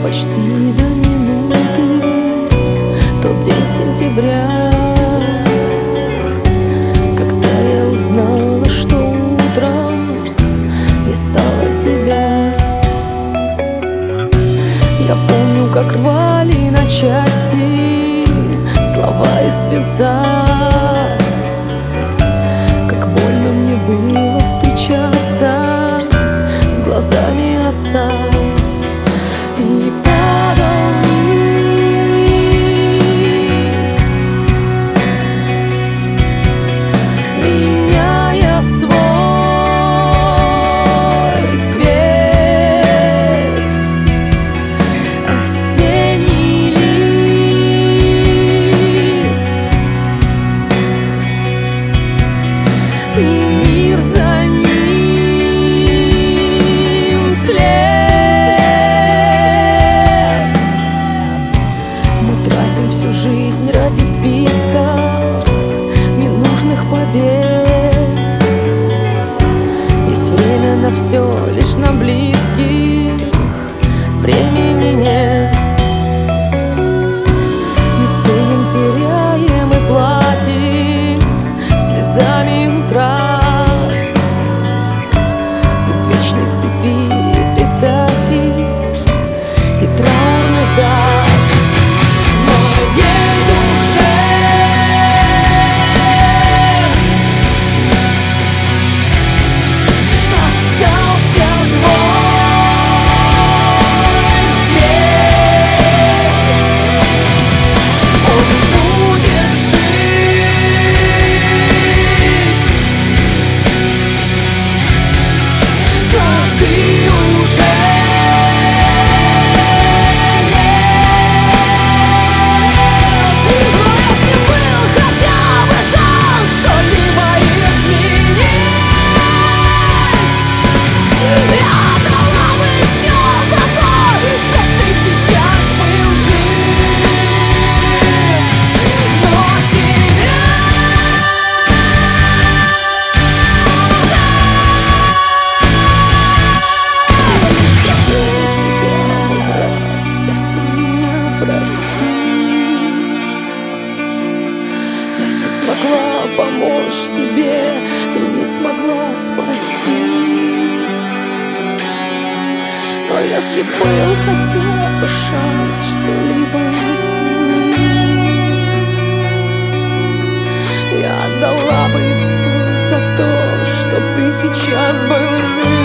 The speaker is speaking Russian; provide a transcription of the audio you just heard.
почти до минуты тот день сентября, когда я узнала, что утром не стало тебя. Я помню, как рвали на части слова из свинца, как больно мне было встречаться с глазами отца. И падал вниз, меняя свой цвет. Осенний лист, и мир за ним вслед. Всю жизнь ради списков ненужных побед. Есть время на все, лишь на близких времени нет. Не ценим, теряем и платим слезами утрат. В извечной цепи эпитафий и траурных дат. Прости, я не смогла помочь тебе и не смогла спасти. Но если был хотя бы шанс что-либо изменить, я отдала бы все за то, чтоб ты сейчас был жив.